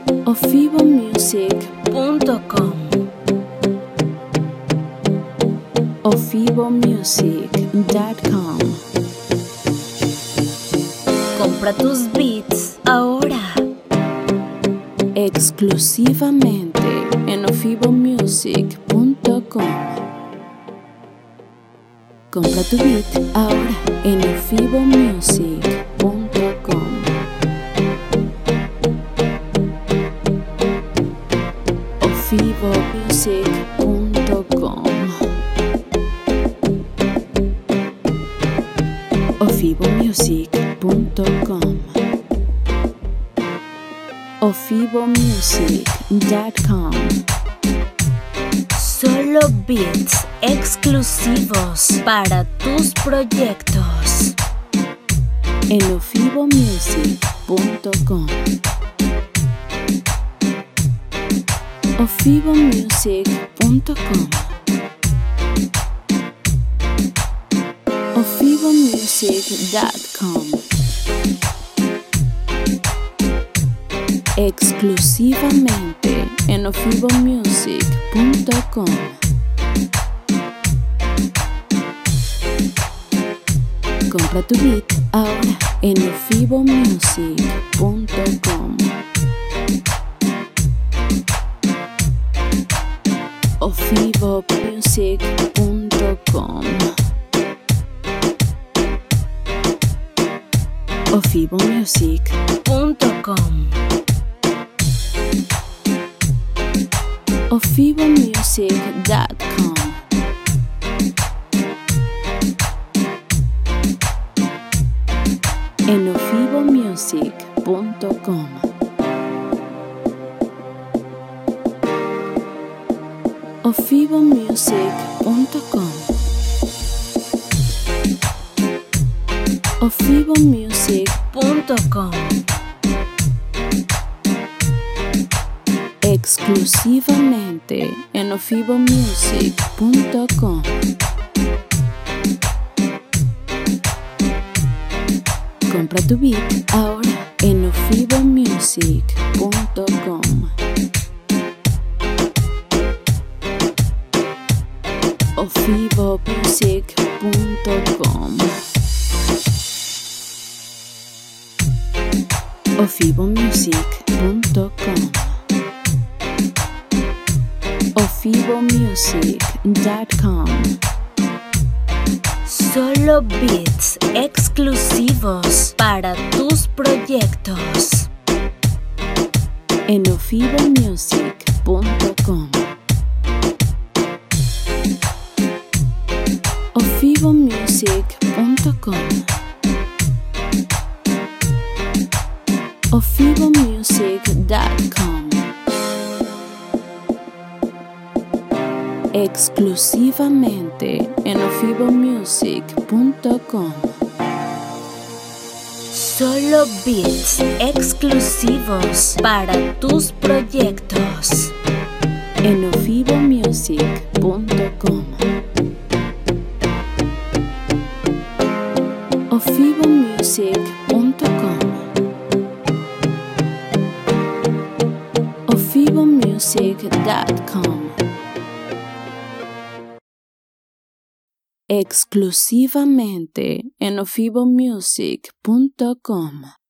ofibomusic.com. ofibomusic.com. Compra tus beats ahora. Exclusivamente en ofibomusic.com. Compra tu beat ahora en ofibomusic.com. ofibomusic.com. ofibomusic.com. ofibomusic.com. Solo beats exclusivos para tus proyectos en ofibomusic.com. ofibomusic.com. ofibomusic.com. Exclusivamente en ofibomusic.com. Compra tu beat ahora en ofibomusic.com. ofibomusic.com. ofibomusic.com. ofibomusic.com. En ofibomusic.com. ofibomusic.com. ofibomusic.com. Exclusivamente en ofibomusic.com. Compra tu beat ahora en ofibomusic.com. ofibomusic.com. ofibomusic.com. ofibomusic.com. Solo beats exclusivos para tus proyectos en ofibomusic.com. ofibomusic.com. ofibomusic.com. Exclusivamente en ofibomusic.com. Solo beats exclusivos para tus proyectos en ofibomusic.com. ofibomusic.com. ofibomusic.com. Exclusivamente en ofibomusic.com.